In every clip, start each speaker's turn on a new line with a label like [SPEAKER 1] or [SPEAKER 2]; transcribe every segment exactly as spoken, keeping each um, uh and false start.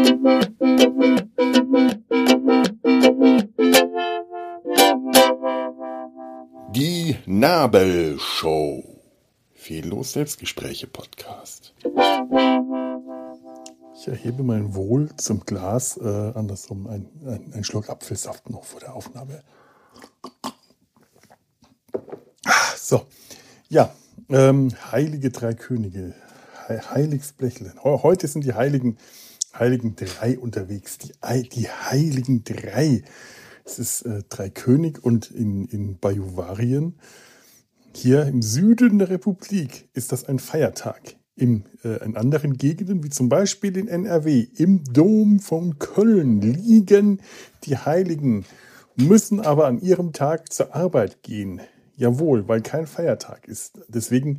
[SPEAKER 1] Die Nabelshow. Fehllos Selbstgespräche Podcast.
[SPEAKER 2] Ich erhebe mein Wohl zum Glas, äh, andersrum, ein, ein, ein Schluck Apfelsaft noch vor der Aufnahme. So, ja, ähm, Heilige Drei Könige, He Heiliges Blechle. Heute sind die Heiligen, Heiligen Drei unterwegs, die, die Heiligen Drei. Es ist äh, Dreikönig und in, in Bajuwarien, hier im Süden der Republik, ist das ein Feiertag. Im, äh, in anderen Gegenden, wie zum Beispiel in N R W, im Dom von Köln, liegen die Heiligen, müssen aber an ihrem Tag zur Arbeit gehen. Jawohl, weil kein Feiertag ist. Deswegen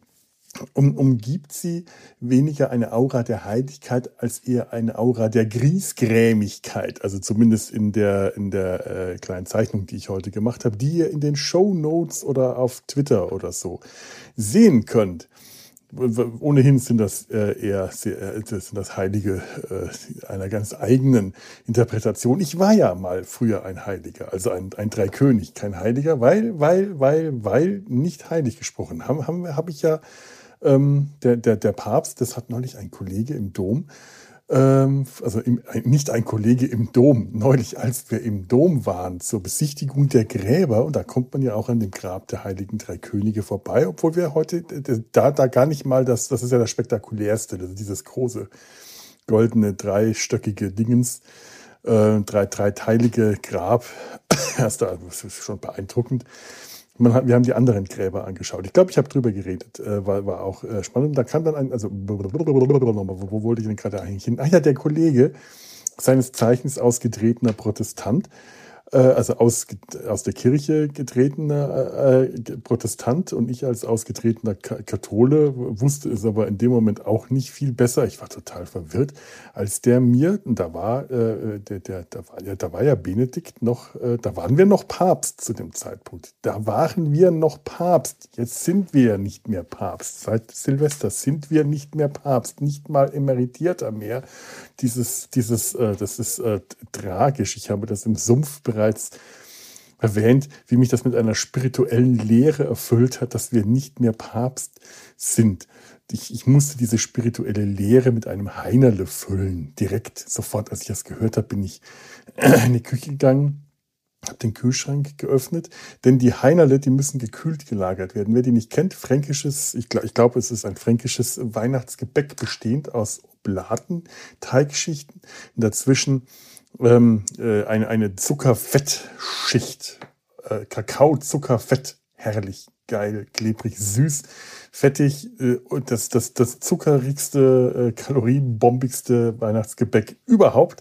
[SPEAKER 2] um, umgibt sie weniger eine Aura der Heiligkeit als eher eine Aura der Griesgrämigkeit. Also zumindest in der, in der äh, kleinen Zeichnung, die ich heute gemacht habe, die ihr in den Shownotes oder auf Twitter oder so sehen könnt. Ohnehin sind das äh, eher sehr, äh, das sind das Heilige äh, einer ganz eigenen Interpretation. Ich war ja mal früher ein Heiliger, also ein, ein Dreikönig, kein Heiliger, weil, weil, weil, weil nicht heilig gesprochen. Habe hab, hab ich ja ähm, der, der, der Papst, das hat neulich ein Kollege im Dom, ähm, also im, nicht ein Kollege im Dom, neulich, als wir im Dom waren zur Besichtigung der Gräber, und da kommt man ja auch an dem Grab der Heiligen Drei Könige vorbei, obwohl wir heute da, da gar nicht mal, das, das ist ja das spektakulärste, also dieses große, goldene, dreistöckige Dingens, äh, drei, dreiteilige Grab, das ist schon beeindruckend. Man hat, wir haben die anderen Gräber angeschaut. Ich glaube, ich habe drüber geredet, äh, war, war auch äh, spannend. Da kam dann ein, also, wo wollte ich denn gerade eigentlich hin? Ach ja, der Kollege, seines Zeichens ausgetretener Protestant, äh, also aus, aus der Kirche getretener äh, Protestant, und ich als ausgetretener Kathole wusste es aber in dem Moment auch nicht viel besser. Ich war total verwirrt, als der mir, und da war, äh, der, der, da war ja, da war ja Benedikt noch, äh, da waren wir noch Papst zu dem Zeitpunkt. Da waren wir noch Papst. Jetzt sind wir ja nicht mehr Papst. Seit Silvester sind wir nicht mehr Papst, nicht mal emeritierter mehr. Dieses, dieses, äh, das ist äh, tragisch. Ich habe das im Sumpf bereits erwähnt, wie mich das mit einer spirituellen Lehre erfüllt hat, dass wir nicht mehr Papst sind. Ich, ich musste diese spirituelle Lehre mit einem Heinerle füllen. Direkt, sofort, als ich das gehört habe, bin ich in die Küche gegangen, habe den Kühlschrank geöffnet, denn die Heinerle, die müssen gekühlt gelagert werden. Wer die nicht kennt, fränkisches, ich glaube, ich glaube, es ist ein fränkisches Weihnachtsgebäck bestehend aus Oblaten, Teigschichten, dazwischen ähm, äh, eine, eine Zuckerfettschicht, äh, Kakao, Zuckerfett, herrlich, geil, klebrig, süß, fettig, äh, und das, das, das zuckerigste, äh, kalorienbombigste Weihnachtsgebäck überhaupt.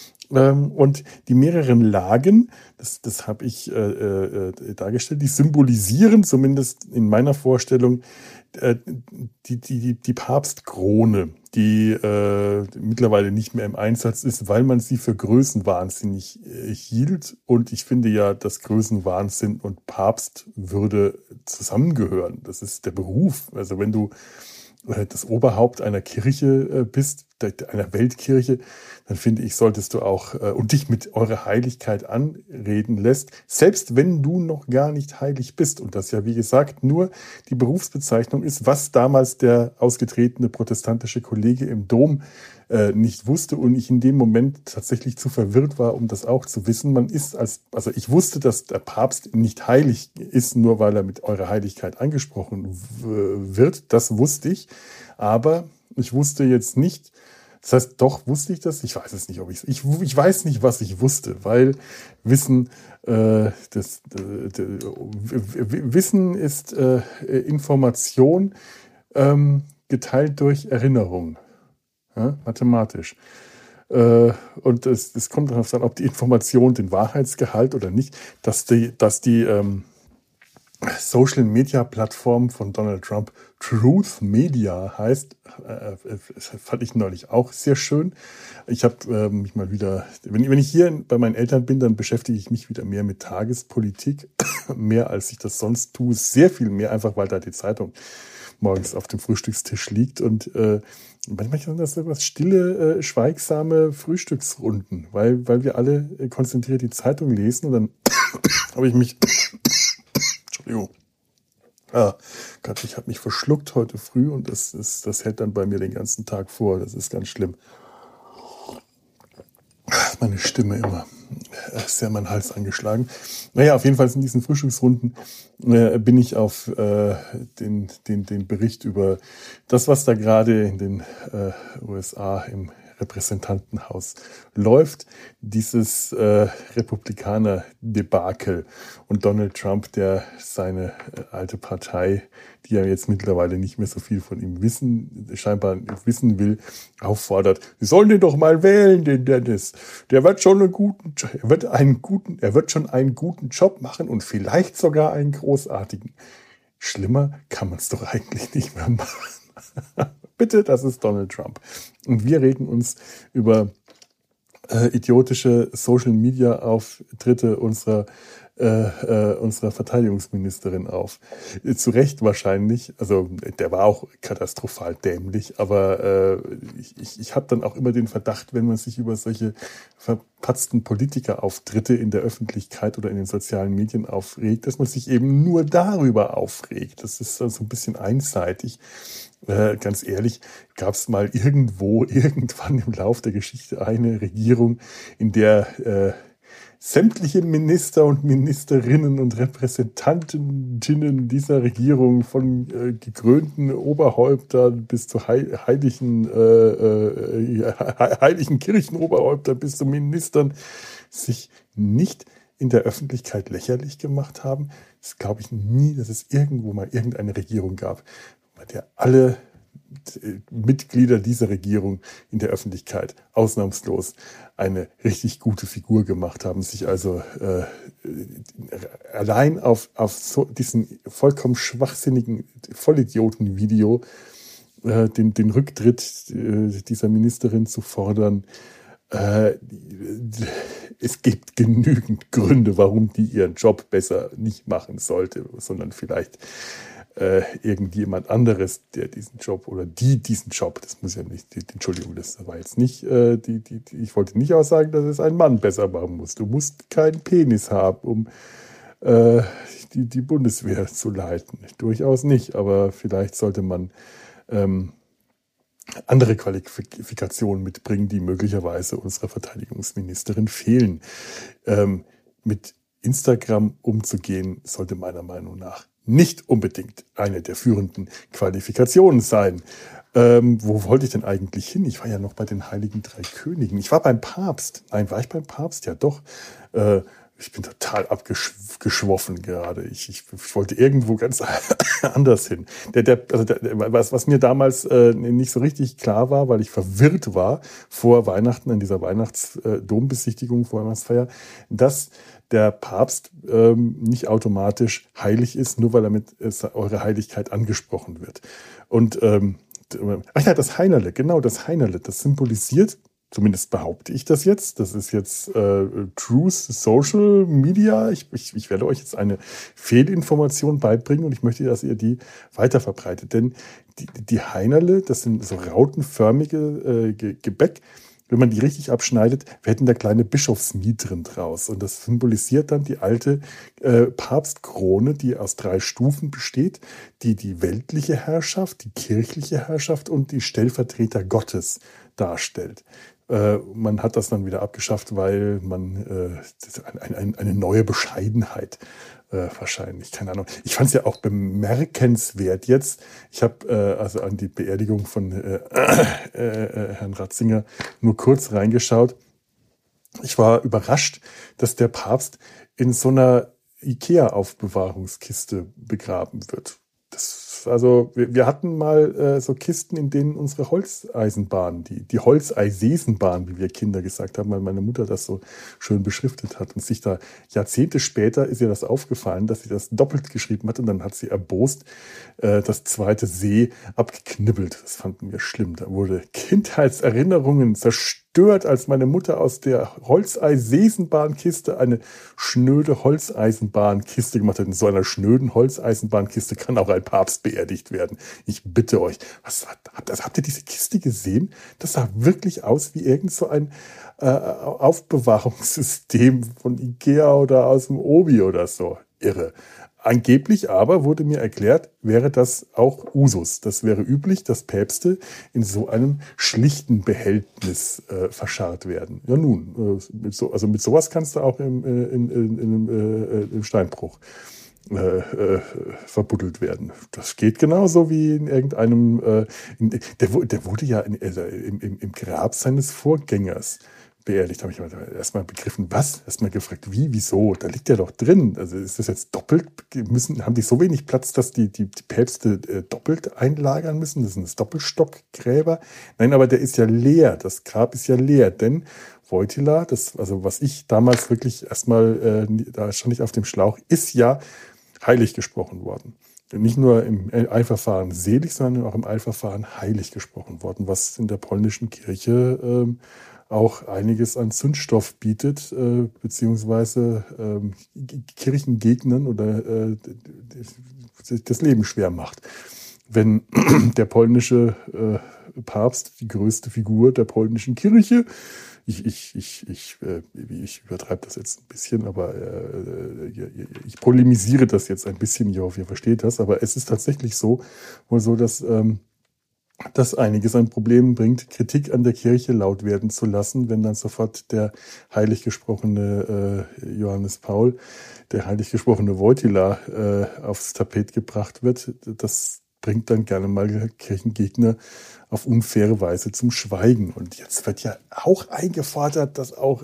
[SPEAKER 2] Ähm, und die mehreren Lagen, das, das habe ich äh, äh, dargestellt, die symbolisieren, zumindest in meiner Vorstellung, äh, die, die, die Papstkrone, die äh, mittlerweile nicht mehr im Einsatz ist, weil man sie für größenwahnsinnig äh, hielt. Und ich finde ja, dass Größenwahnsinn und Papstwürde zusammengehören. Das ist der Beruf. Also wenn du äh, das Oberhaupt einer Kirche äh, bist, einer Weltkirche, dann finde ich, solltest du auch äh, und dich mit eurer Heiligkeit anreden lässt, selbst wenn du noch gar nicht heilig bist. Und das ja, wie gesagt, nur die Berufsbezeichnung ist, was damals der ausgetretene protestantische Kollege im Dom äh, nicht wusste und ich in dem Moment tatsächlich zu verwirrt war, um das auch zu wissen. Man ist als, also ich wusste, dass der Papst nicht heilig ist, nur weil er mit eurer Heiligkeit angesprochen wird. Das wusste ich. Aber ich wusste jetzt nicht, das heißt, doch wusste ich das? Ich weiß es nicht, ob ich ich ich weiß nicht, was ich wusste, weil Wissen äh, das äh, Wissen ist äh, Information ähm, geteilt durch Erinnerung, ja, mathematisch. Äh, und es, es kommt darauf an, ob die Information den Wahrheitsgehalt oder nicht, dass die, dass die ähm, Social-Media-Plattform von Donald Trump Truth Media heißt, äh, fand ich neulich auch sehr schön. Ich habe äh, mich mal wieder, wenn, wenn ich hier bei meinen Eltern bin, dann beschäftige ich mich wieder mehr mit Tagespolitik, mehr als ich das sonst tue, sehr viel mehr, einfach weil da die Zeitung morgens auf dem Frühstückstisch liegt. Und äh, manchmal sind das so was stille, äh, schweigsame Frühstücksrunden, weil, weil wir alle äh, konzentriert die Zeitung lesen und dann habe ich mich... Entschuldigung. Ah, Gott, ich habe mich verschluckt heute früh und das, ist, das hält dann bei mir den ganzen Tag vor. Das ist ganz schlimm. Meine Stimme immer sehr mein Hals angeschlagen. Naja, auf jeden Fall in diesen Frühstücksrunden äh, bin ich auf äh, den, den, den Bericht über das, was da gerade in den äh, U S A im Repräsentantenhaus läuft, dieses äh, Republikaner-Debakel und Donald Trump, der seine äh, alte Partei, die ja jetzt mittlerweile nicht mehr so viel von ihm wissen, scheinbar wissen will, auffordert, sie sollen den doch mal wählen, den Dennis. Der wird schon einen guten, er wird einen guten, er wird schon einen guten Job machen und vielleicht sogar einen großartigen. Schlimmer kann man es doch eigentlich nicht mehr machen. Bitte, das ist Donald Trump. Und wir regen uns über äh, idiotische Social-Media-Auftritte unserer, äh, äh, unserer Verteidigungsministerin auf. Äh, zu Recht wahrscheinlich. Also der war auch katastrophal dämlich. Aber äh, ich, ich, ich habe dann auch immer den Verdacht, wenn man sich über solche verpatzten Politikerauftritte in der Öffentlichkeit oder in den sozialen Medien aufregt, dass man sich eben nur darüber aufregt. Das ist so ein bisschen einseitig. Äh, ganz ehrlich, gab es mal irgendwo, irgendwann im Lauf der Geschichte eine Regierung, in der äh, sämtliche Minister und Ministerinnen und Repräsentantinnen dieser Regierung von äh, gekrönten Oberhäuptern bis zu hei- heiligen, äh, äh, heiligen Kirchenoberhäuptern bis zu Ministern sich nicht in der Öffentlichkeit lächerlich gemacht haben. Das glaube ich nie, dass es irgendwo mal irgendeine Regierung gab, bei der alle Mitglieder dieser Regierung in der Öffentlichkeit ausnahmslos eine richtig gute Figur gemacht haben, sich also äh, allein auf, auf so diesen vollkommen schwachsinnigen Vollidioten-Video äh, den, den Rücktritt äh, dieser Ministerin zu fordern. Äh, es gibt genügend Gründe, warum die ihren Job besser nicht machen sollte, sondern vielleicht äh, irgendjemand anderes, der diesen Job oder die diesen Job, das muss ja nicht, die, Entschuldigung, das war jetzt nicht, äh, die, die, die, ich wollte nicht aussagen, dass es ein Mann besser machen muss. Du musst keinen Penis haben, um äh, die, die Bundeswehr zu leiten. Durchaus nicht, aber vielleicht sollte man ähm, andere Qualifikationen mitbringen, die möglicherweise unserer Verteidigungsministerin fehlen. Ähm, mit Instagram umzugehen, sollte meiner Meinung nach nicht unbedingt eine der führenden Qualifikationen sein. Ähm, wo wollte ich denn eigentlich hin? Ich war ja noch bei den Heiligen Drei Königen. Ich war beim Papst. Nein, war ich beim Papst? Ja, doch. Äh, ich bin total abgeschwoffen gerade. Ich, ich, ich wollte irgendwo ganz anders hin. Der, der, also der, was, was mir damals äh, nicht so richtig klar war, weil ich verwirrt war vor Weihnachten, an dieser Weihnachtsdombesichtigung, vor Weihnachtsfeier, dass der Papst ähm, nicht automatisch heilig ist, nur weil er mit äh, eure Heiligkeit angesprochen wird. Und ähm, ach ja, das Heinerle, genau, das Heinerle, das symbolisiert, zumindest behaupte ich das jetzt, das ist jetzt äh, Truth Social Media. Ich, ich, ich werde euch jetzt eine Fehlinformation beibringen und ich möchte, dass ihr die weiterverbreitet. Denn die, die Heinerle, das sind so rautenförmige äh, Gebäck. Wenn man die richtig abschneidet, werden da kleine Bischofsmitren draus. Und das symbolisiert dann die alte äh, Papstkrone, die aus drei Stufen besteht, die die weltliche Herrschaft, die kirchliche Herrschaft und die Stellvertreter Gottes darstellt. Äh, man hat das dann wieder abgeschafft, weil man äh, ein, ein, eine neue Bescheidenheit Äh, wahrscheinlich, keine Ahnung. Ich fand es ja auch bemerkenswert jetzt. Ich habe äh, also an die Beerdigung von äh, äh, äh, Herrn Ratzinger nur kurz reingeschaut. Ich war überrascht, dass der Papst in so einer IKEA-Aufbewahrungskiste begraben wird. Das, also wir, wir hatten mal äh, so Kisten, in denen unsere Holzeisenbahn, die, die Holzeisenbahn, wie wir Kinder gesagt haben, weil meine Mutter das so schön beschriftet hat und sich da Jahrzehnte später ist ihr das aufgefallen, dass sie das doppelt geschrieben hat und dann hat sie erbost äh, das zweite See abgeknibbelt. Das fanden wir schlimm. Da wurde Kindheitserinnerungen zerstört. zerstört, als meine Mutter aus der Holzeisenbahnkiste eine schnöde Holzeisenbahnkiste gemacht hat. In so einer schnöden Holzeisenbahnkiste kann auch ein Papst beerdigt werden. Ich bitte euch. Was, habt, also habt ihr diese Kiste gesehen? Das sah wirklich aus wie irgend so ein äh, Aufbewahrungssystem von Ikea oder aus dem Obi oder so. Irre. Angeblich aber, wurde mir erklärt, wäre das auch Usus. Das wäre üblich, dass Päpste in so einem schlichten Behältnis äh, verscharrt werden. Ja nun, äh, mit so, also mit sowas kannst du auch im, äh, in, in, in, äh, im Steinbruch äh, äh, verbuddelt werden. Das geht genauso wie in irgendeinem, äh, in, der, der wurde ja in, also im, im, im Grab seines Vorgängers beerdigt. Habe ich erstmal begriffen, was? Erstmal gefragt, wie, wieso? Da liegt der doch drin. Also ist das jetzt doppelt, müssen, haben die so wenig Platz, dass die, die, die Päpste äh, doppelt einlagern müssen? Das sind das Doppelstockgräber? Nein, aber der ist ja leer. Das Grab ist ja leer, denn Wojtyła, das, also was ich damals wirklich erstmal, äh, da stand ich auf dem Schlauch, ist ja heilig gesprochen worden. Nicht nur im Eilverfahren selig, sondern auch im Eilverfahren heilig gesprochen worden, was in der polnischen Kirche ähm, auch einiges an Zündstoff bietet, äh, beziehungsweise ähm, Kirchengegnern oder äh, das Leben schwer macht. Wenn der polnische äh, Papst, die größte Figur der polnischen Kirche, ich, ich, ich, ich, äh, ich übertreibe das jetzt ein bisschen, aber äh, ich polemisiere das jetzt ein bisschen, ich hoffe, ihr versteht das, aber es ist tatsächlich so, wohl so, dass ähm, das einiges an Problemen bringt, Kritik an der Kirche laut werden zu lassen, wenn dann sofort der heilig gesprochene äh, Johannes Paul, der heilig gesprochene Wojtyła äh, aufs Tapet gebracht wird. Das bringt dann gerne mal Kirchengegner auf unfaire Weise zum Schweigen. Und jetzt wird ja auch eingefordert, dass auch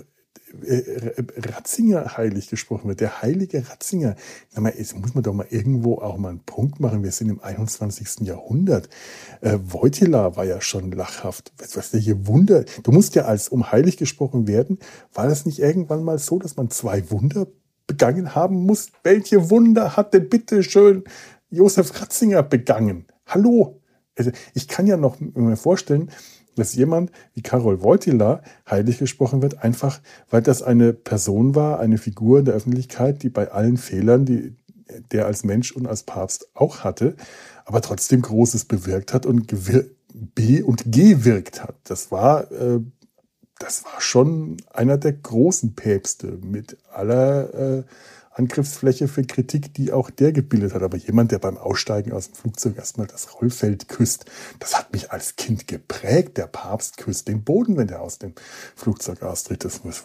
[SPEAKER 2] Ratzinger heilig gesprochen wird. Der heilige Ratzinger. Sag mal, jetzt muss man doch mal irgendwo auch mal einen Punkt machen. Wir sind im einundzwanzigsten Jahrhundert. Äh, Wojtyła war ja schon lachhaft. Was, was welche Wunder. Du musst ja als, um heilig gesprochen werden, war das nicht irgendwann mal so, dass man zwei Wunder begangen haben muss? Welche Wunder hat denn bitte schön Josef Ratzinger begangen? Hallo? Also ich kann ja noch mir vorstellen, dass jemand wie Karol Wojtyła heilig gesprochen wird, einfach weil das eine Person war, eine Figur in der Öffentlichkeit, die bei allen Fehlern, die der als Mensch und als Papst auch hatte, aber trotzdem Großes bewirkt hat und gewir- be- und gewirkt hat. Das war, äh, das war schon einer der großen Päpste mit aller äh, Angriffsfläche für Kritik, die auch der gebildet hat. Aber jemand, der beim Aussteigen aus dem Flugzeug erstmal das Rollfeld küsst, das hat mich als Kind geprägt. Der Papst küsst den Boden, wenn der aus dem Flugzeug austritt. Das war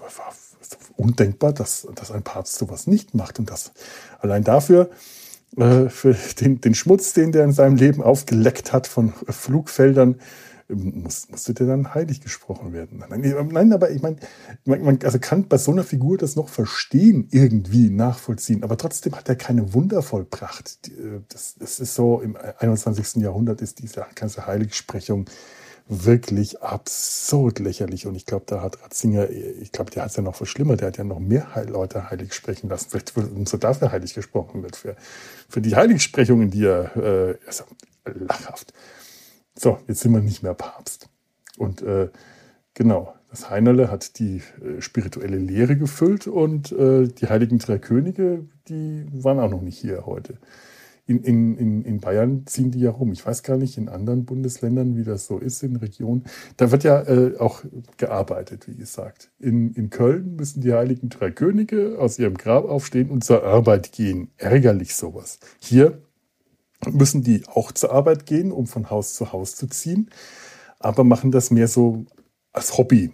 [SPEAKER 2] undenkbar, dass, dass ein Papst sowas nicht macht. Und das allein dafür, äh, für den, den Schmutz, den der in seinem Leben aufgeleckt hat von Flugfeldern, Muss, musste der dann heilig gesprochen werden. Nein, nein aber ich meine, man also kann bei so einer Figur das noch verstehen, irgendwie nachvollziehen, aber trotzdem hat er keine Wunder vollbracht. Das, das ist so, im einundzwanzigsten Jahrhundert ist diese ganze Heiligsprechung wirklich absurd lächerlich. Und ich glaube, da hat Ratzinger, ich glaube, der hat es ja noch verschlimmert, der hat ja noch mehr Leute heilig sprechen lassen. Vielleicht so dafür heilig gesprochen wird, für, für die Heiligsprechungen, die er, äh, also lachhaft. So, jetzt sind wir nicht mehr Papst. Und äh, genau, das Heinerle hat die äh, spirituelle Lehre gefüllt und äh, die Heiligen Drei Könige, die waren auch noch nicht hier heute. In, in, in, in Bayern ziehen die ja rum. Ich weiß gar nicht, in anderen Bundesländern, wie das so ist, in Regionen. Da wird ja äh, auch gearbeitet, wie gesagt. In, in Köln müssen die Heiligen Drei Könige aus ihrem Grab aufstehen und zur Arbeit gehen. Ärgerlich sowas. Hier müssen die auch zur Arbeit gehen, um von Haus zu Haus zu ziehen, aber machen das mehr so als Hobby,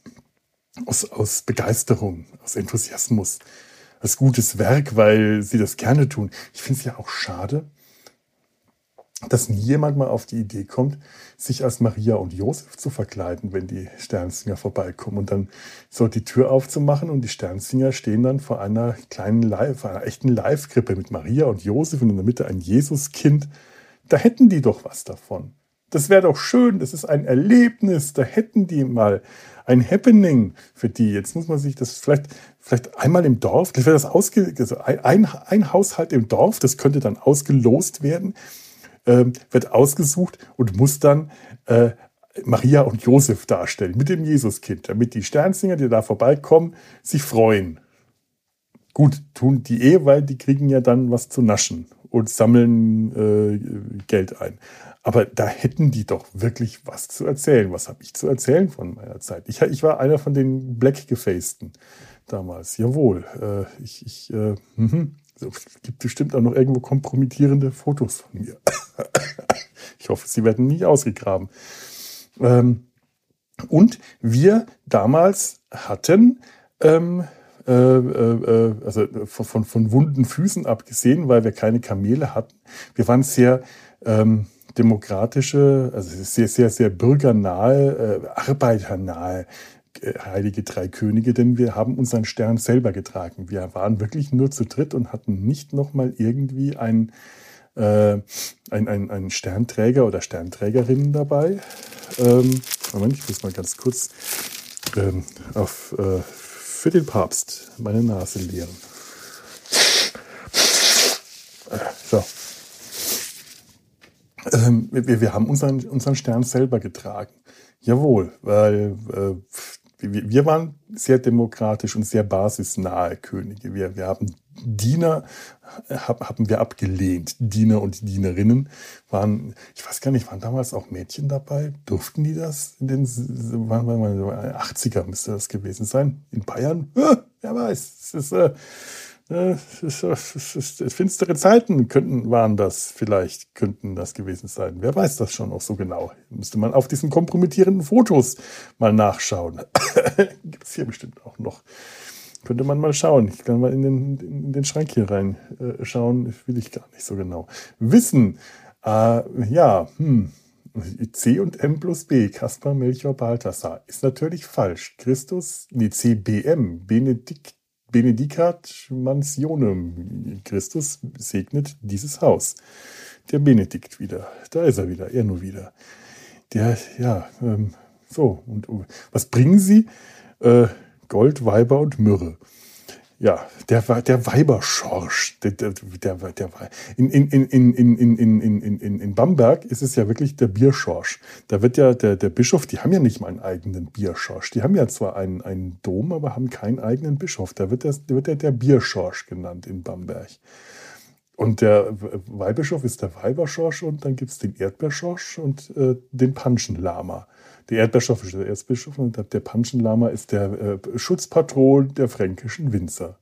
[SPEAKER 2] aus, aus Begeisterung, aus Enthusiasmus, als gutes Werk, weil sie das gerne tun. Ich finde es ja auch schade, dass nie jemand mal auf die Idee kommt, sich als Maria und Josef zu verkleiden, wenn die Sternsinger vorbeikommen und dann so die Tür aufzumachen und die Sternsinger stehen dann vor einer kleinen Live, vor einer echten Live-Krippe mit Maria und Josef und in der Mitte ein Jesuskind. Da hätten die doch was davon. Das wäre doch schön, das ist ein Erlebnis, da hätten die mal ein Happening für die. Jetzt muss man sich das vielleicht, vielleicht einmal im Dorf, das wäre das ausge, also ein, ein Haushalt im Dorf, das könnte dann ausgelost werden, wird ausgesucht und muss dann äh, Maria und Josef darstellen mit dem Jesuskind, damit die Sternsinger, die da vorbeikommen, sich freuen. Gut, tun die eh, weil die kriegen ja dann was zu naschen und sammeln äh, Geld ein. Aber da hätten die doch wirklich was zu erzählen. Was habe ich zu erzählen von meiner Zeit? Ich, ich war einer von den Black-Gefaceden damals. Jawohl. Äh, ich, ich, äh, es gibt bestimmt auch noch irgendwo kompromittierende Fotos von mir. Ich hoffe, sie werden nie ausgegraben. Ähm, und wir damals hatten, ähm, äh, äh, also von, von wunden Füßen abgesehen, weil wir keine Kamele hatten, wir waren sehr ähm, demokratische, also sehr, sehr, sehr bürgernahe, äh, arbeiternahe äh, Heilige Drei Könige, denn wir haben unseren Stern selber getragen. Wir waren wirklich nur zu dritt und hatten nicht nochmal irgendwie ein Äh, ein, ein, ein Sternträger oder Sternträgerinnen dabei. Ähm, Moment, ich muss mal ganz kurz ähm, auf, äh, für den Papst meine Nase leeren. Äh, so. Ähm, wir, wir haben unseren, unseren Stern selber getragen. Jawohl, weil äh, wir, wir waren sehr demokratisch und sehr basisnahe Könige. Wir, wir haben Diener haben wir abgelehnt. Diener und Dienerinnen waren, ich weiß gar nicht, waren damals auch Mädchen dabei? Durften die das? In den waren, waren, achtziger müsste das gewesen sein. In Bayern? Ja, wer weiß. Es ist, äh, es ist, es ist, es finstere Zeiten könnten, waren das vielleicht, könnten das gewesen sein. Wer weiß das schon auch so genau? Müsste man auf diesen kompromittierenden Fotos mal nachschauen. Gibt es hier bestimmt auch noch. Könnte man mal schauen. Ich kann mal in den, in den Schrank hier rein äh, schauen. Will ich gar nicht so genau. Wissen. Äh, ja, hm. C und M plus B. Kaspar, Melchior, Balthasar. Ist natürlich falsch. Christus, nee, C B M. Benedikt, Benedicat Mansionem. Christus segnet dieses Haus. Der Benedikt wieder. Da ist er wieder. Er nur wieder. Der, ja, ähm, so. Und was bringen sie? Äh, Gold, Weiber und Myrrhe. Ja, der, der Weiberschorsch. Der, der, der, der, in, in, in, in, in, in, in, in, in Bamberg ist es ja wirklich der Bierschorsch. Da wird ja der, der Bischof, die haben ja nicht mal einen eigenen Bierschorsch. Die haben ja zwar einen, einen Dom, aber haben keinen eigenen Bischof. Da wird, das, wird der, der Bierschorsch genannt in Bamberg. Und der Weihbischof ist der Weiberschorsch und dann gibt es den Erdbeerschorsch und äh, den Panschenlama. Der Erdbeerschorsch ist der Erzbischof und der Panschenlama ist der äh, Schutzpatron der fränkischen Winzer.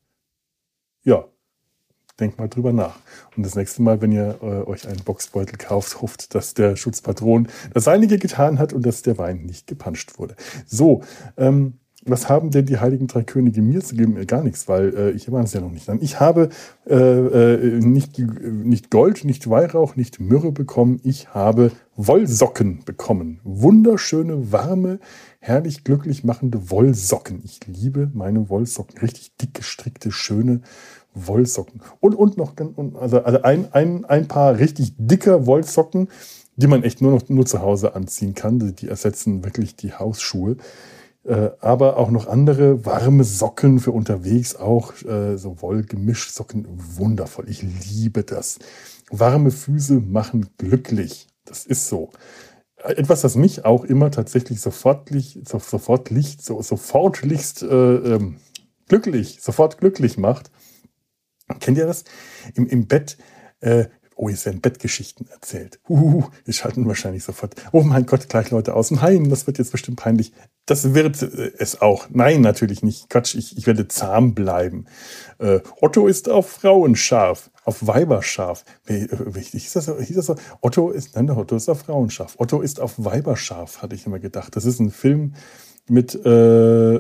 [SPEAKER 2] Ja, denkt mal drüber nach. Und das nächste Mal, wenn ihr äh, euch einen Boxbeutel kauft, hofft, dass der Schutzpatron das Seinige getan hat und dass der Wein nicht gepanscht wurde. So, ähm, was haben denn die Heiligen Drei Könige mir zu geben? Gar nichts, weil äh, ich war es ja noch nicht an. Ich habe äh, äh, nicht, nicht Gold, nicht Weihrauch, nicht Myrrhe bekommen. Ich habe Wollsocken bekommen. Wunderschöne, warme, herrlich glücklich machende Wollsocken. Ich liebe meine Wollsocken. Richtig dick gestrickte, schöne Wollsocken. Und, und noch also, also ein, ein, ein paar richtig dicker Wollsocken, die man echt nur noch nur zu Hause anziehen kann. Die ersetzen wirklich die Hausschuhe. Äh, aber auch noch andere warme Socken für unterwegs, auch äh, so Wollgemischsocken, wundervoll. Ich liebe das. Warme Füße machen glücklich. Das ist so. Etwas, das mich auch immer tatsächlich sofortlich, so, sofortlich, so, sofortlichst äh, ähm, glücklich, sofort glücklich macht. Kennt ihr das? Im, im Bett, äh, oh, jetzt werden Bettgeschichten erzählt. Huhu, wir schalten wahrscheinlich sofort. Oh mein Gott, gleich Leute aus dem Heim, das wird jetzt bestimmt peinlich. Das wird es auch. Nein, natürlich nicht. Quatsch, ich, ich werde zahm bleiben. Äh, Otto ist auf Frauen scharf, auf Weiber scharf. Wie, wie hieß das, hieß das so? Otto ist, nein, Otto ist auf Frauen scharf. Otto ist auf Weiber scharf, hatte ich immer gedacht. Das ist ein Film mit äh, äh,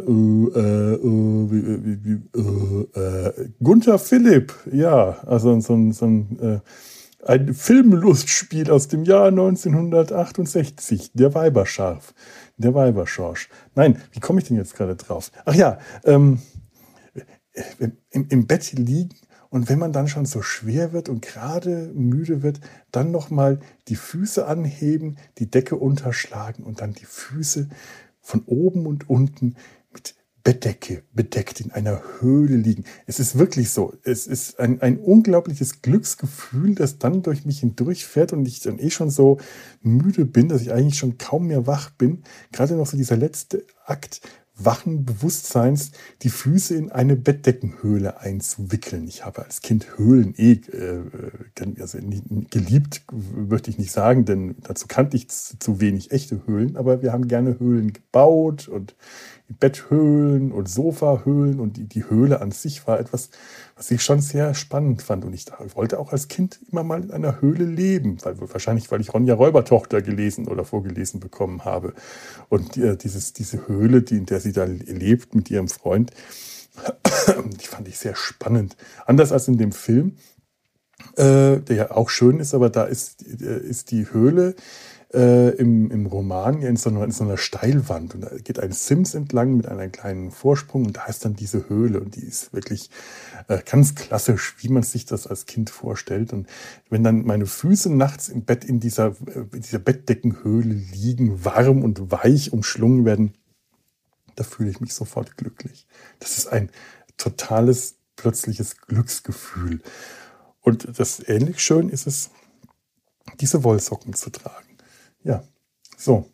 [SPEAKER 2] äh, äh, äh, Gunther Philipp. Ja, also so ein, so ein äh, ein Filmlustspiel aus dem Jahr neunzehnhundertachtundsechzig. Der Weiberscharf. Der Weiberschorsch. Nein, wie komme ich denn jetzt gerade drauf? Ach ja, ähm, im, im Bett liegen und wenn man dann schon so schwer wird und gerade müde wird, dann nochmal die Füße anheben, die Decke unterschlagen und dann die Füße von oben und unten mit Bettdecke bedeckt in einer Höhle liegen. Es ist wirklich so. Es ist ein, ein unglaubliches Glücksgefühl, das dann durch mich hindurchfährt und ich dann eh schon so müde bin, dass ich eigentlich schon kaum mehr wach bin. Gerade noch so dieser letzte Akt wachen Bewusstseins, die Füße in eine Bettdeckenhöhle einzuwickeln. Ich habe als Kind Höhlen eh äh, also nie, geliebt, möchte ich nicht sagen, denn dazu kannte ich zu wenig echte Höhlen, aber wir haben gerne Höhlen gebaut und Betthöhlen und Sofahöhlen und die, die Höhle an sich war etwas, was ich schon sehr spannend fand und ich wollte auch als Kind immer mal in einer Höhle leben, weil wahrscheinlich, weil ich Ronja Räubertochter gelesen oder vorgelesen bekommen habe und äh, dieses, diese Höhle, die, in der sie da lebt mit ihrem Freund, die fand ich sehr spannend. Anders als in dem Film, äh, der ja auch schön ist, aber da ist, äh, ist die Höhle Äh, im, im Roman in so, einer, in so einer Steilwand und da geht ein Sims entlang mit einem kleinen Vorsprung und da ist dann diese Höhle und die ist wirklich äh, ganz klassisch, wie man sich das als Kind vorstellt. Und wenn dann meine Füße nachts im Bett in dieser, äh, in dieser Bettdeckenhöhle liegen, warm und weich umschlungen werden, da fühle ich mich sofort glücklich. Das ist ein totales, plötzliches Glücksgefühl. Und das ähnlich schön ist es, diese Wollsocken zu tragen. Ja, so.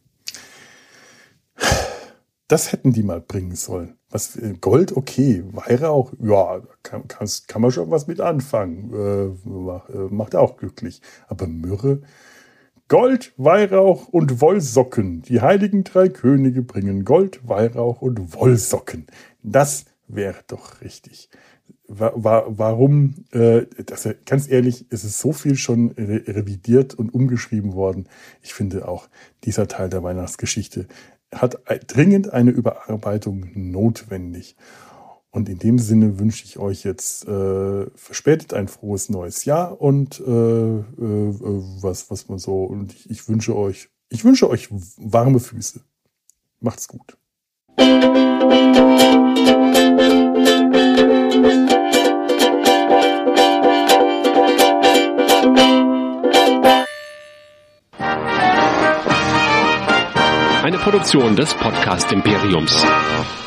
[SPEAKER 2] Das hätten die mal bringen sollen. Was, Gold, okay. Weihrauch, ja, kann, kann, kann man schon was mit anfangen. Äh, macht auch glücklich. Aber Myrrhe, Gold, Weihrauch und Wollsocken. Die heiligen drei Könige bringen Gold, Weihrauch und Wollsocken. Das wäre doch richtig. Warum, äh, das, ganz ehrlich, es ist so viel schon re- revidiert und umgeschrieben worden. Ich finde auch, dieser Teil der Weihnachtsgeschichte hat dringend eine Überarbeitung notwendig. Und in dem Sinne wünsche ich euch jetzt äh, verspätet ein frohes neues Jahr und äh, äh, was, was man so, und ich, ich wünsche euch, ich wünsche euch warme Füße. Macht's gut.
[SPEAKER 3] Eine Produktion des Podcast Imperiums.